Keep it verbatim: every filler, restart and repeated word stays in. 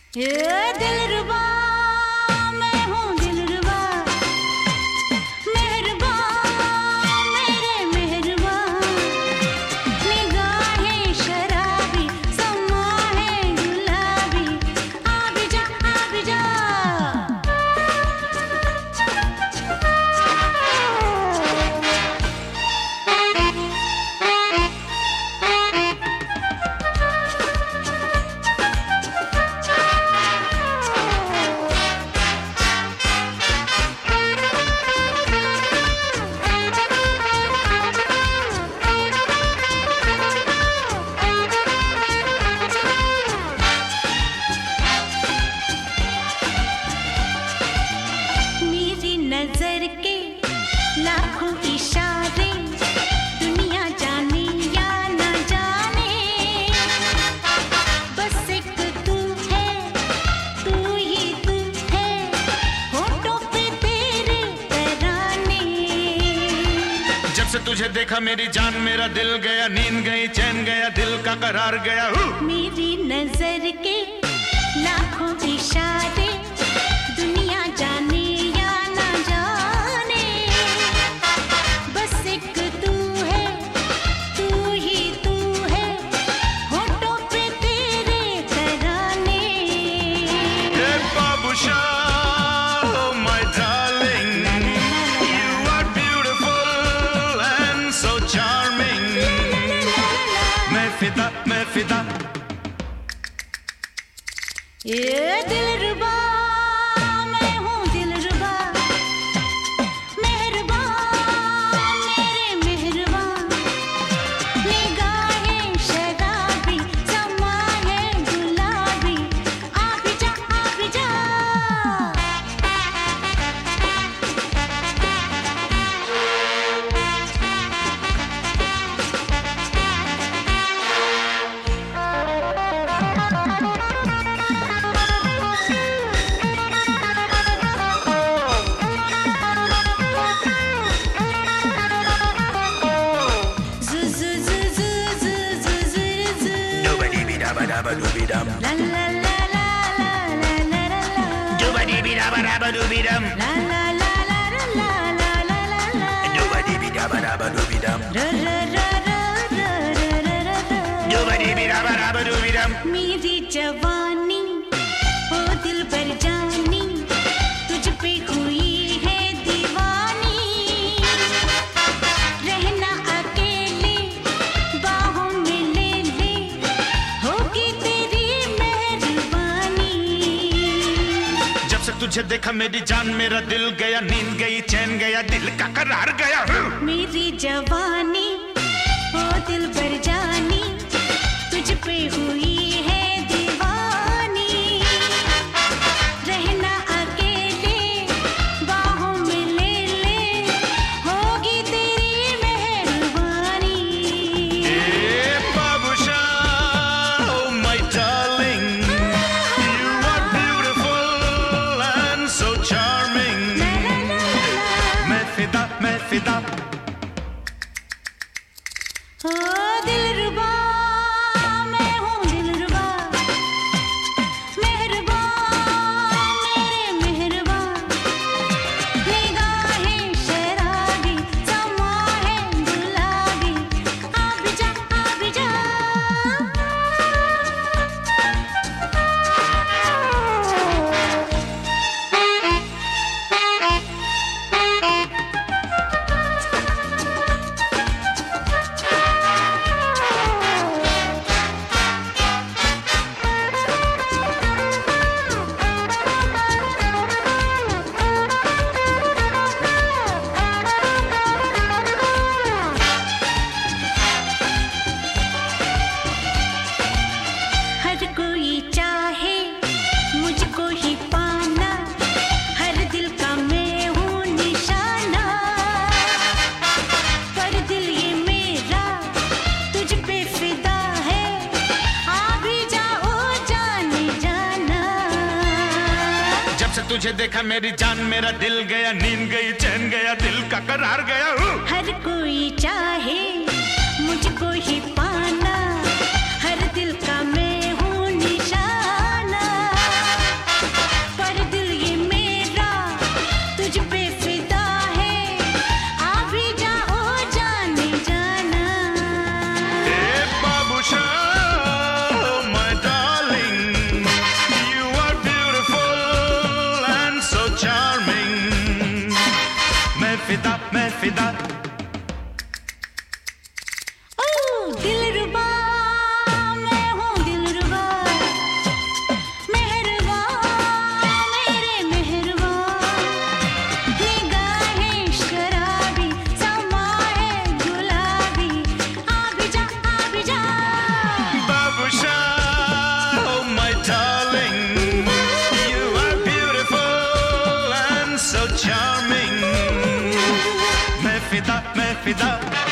ये दिलरुबा मैं हूँ दिलरुबा, मेहरबा मेरे मेहरबा, निगाहें शराबी समा है गुलाबी, आ भी जा आ भी जा। नजर के लाखों इशारे दुनिया जाने या न जाने, बस एक तू है, तू ही तू है, होठों पे तेरे तराने। जब से तुझे देखा मेरी जान मेरा दिल गया, नींद गई चैन गया दिल का करार गया। मेरी नजर के लाखों इशारे दुनिया जाने या न जाने, बस एक तू है, तू ही तू है, होठों पे तेरे तराने। Hey Babusha, oh my darling, you are beautiful and so charming. मैं फिदा मैं फिदा। ये दिलरुबा मैं हूँ दिलरुबा, मेहरबा मेरे मेहरबा, निगाहें शराबी समा है गुलाबी, आ भी जा आ भी जा। Dum. La la la la la la la la la. Dooba dee bee da ba da ba doo bee dum. La la la la la la la la la la. Dooba dee bee da ba da ba doo bee dum. Ra ra ra ra ra ra ra ra ra. Dooba dee bee da ba da ba doo bee dum. मेरी जवानी ओ दिल पर जानी, तुझ पे हुई है दीवानी, रहना अकेले बाहों में ले ले, होगी तेरी मेहरबानी। जब से तुझे देखा मेरी जान मेरा दिल गया, नींद गई चैन गया दिल का करार गया। मेरी जवानी ओ दिल पर जानी, तुझ पे हुई है दीवानी, रहना अकेले बाहों में ले ले, होगी तेरी मेहरबानी। Hey Babusha, oh my darling, you are beautiful and so charming. ला ला ला ला। मैं फिदा मैं फिदा। ओ दिलरुबा मैं हूँ दिलरुबा, मेहरबा मेरे मेहरबा, निगाहें शराबी समा है गुलाबी, आ भी जा आ भी जा। हर कोई चाहे मुझको ही पाना, हर दिल का मैं हूँ निशाना, पर दिल ये मेरा तुझ पे फिदा है, आ भी जाओ जाने जाना। जब से तुझे देखा मेरी जान मेरा दिल गया, नींद गई चैन गया दिल का करार गया। हर कोई चाहे मुझको ही पाना, हर दिल का मैं हूँ निशाना, फिदा मैं फिदा। ओ दिलरुबा मैं हूँ दिलरुबा, मेहरबा मेरे मेहरबा, निगाहें शराबी समा है गुलाबी, आ भी जा आ भी जा। Babushah, oh my darling, you are beautiful and so charming। मैं फिदा मैं फिदा।